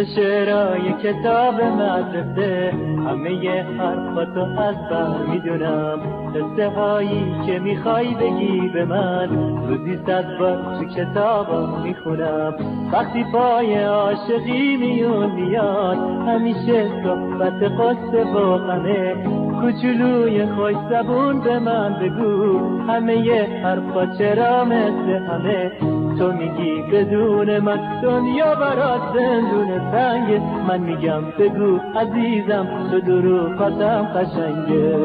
شعرهای کتاب مدرسه، همه حرفاتو از بر میدونم. قصه هایی که میخوای بگی به من، روزی 100 بار تو کتابا میخونم. وقتی پای عاشقی میاد، همیشه صحبت قصه و غمه. کوچولوی خوش زبون به من بگو، همه حرفا چرا مثل همه؟ تو میگی بدون من دنیا برات زندون تنگه، من میگم بگو عزیزم تو دروغاتم قشنگه.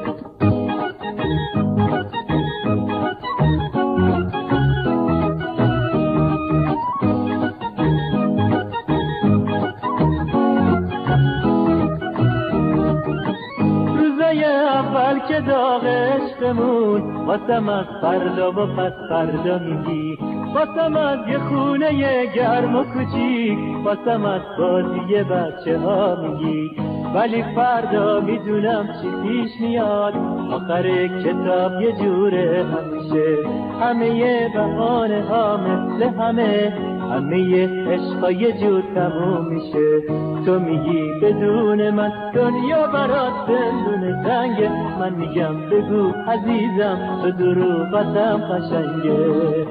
اول که داغ عشقمون، واسم از فردا و پس فردا میگی، واسم از یه خونه گرم و کوچیک، واسم از بازی بچه ها میگی. ولی فردا میدونم چی پیش میاد، آخر کتاب یه جوره همیشه. همه بهانه ها مثل همه عشقا یه جور تموم میشه. تو میگی بدون من دنیا برات زندون تنگه، من میگم بگو عزیزم تو دروغاتم قشنگه.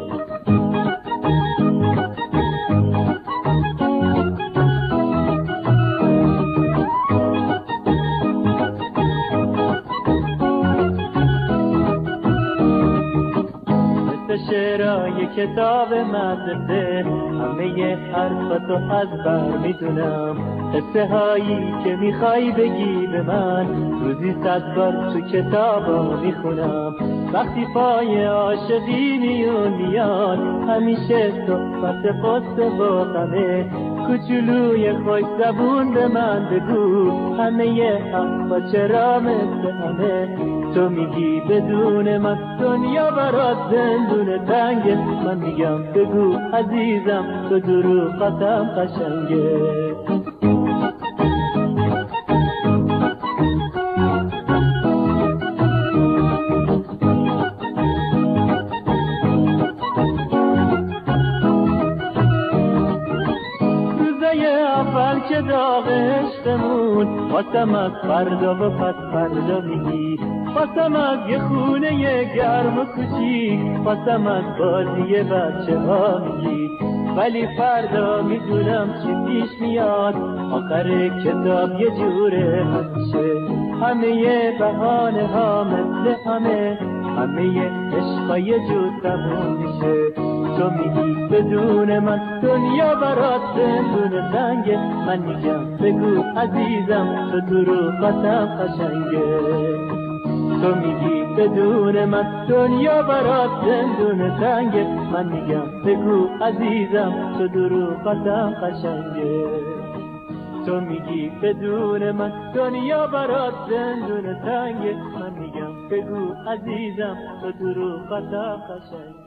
شعرهای کتاب مدرسه، همه حرفاتو از بر میدونم. قصه هایی که میخوای بگی به من، روزی 100 بار تو کتابا میخونم. وقتی پای عاشقی میاد، همیشه صحبت قصه و غمه. کوچولوی خوش زبون به من بگو، همه حرفا چرا مثل همه؟ تو میگی بدون من دنیا برات زندون تنگه، من میگم بگو عزیزم تو دروغاتم قشنگه. اول که داغ عشقمون، واسم از فردا و پس فردا میگی، واسم از یه خونه گرم و کوچیک، واسم از بازی بچه ها میگی. ولی فردا میدونم چی پیش میاد، آخر کتاب یه جوره همیشه. همه بهانه ها مثل همه عشقا یه جور تموم میشه. تو میگی بدون من دنیا برات زندون تنگه، من میگم بگو عزیزم تو دروغاتم قشنگه. تو میگی بدون من دنیا برات زندون تنگه، من میگم بگو عزیزم تو دروغاتم قشنگه. تو میگی بدون من دنیا برات زندون تنگه، من میگم بگو عزیزم تو دروغاتم قشنگه.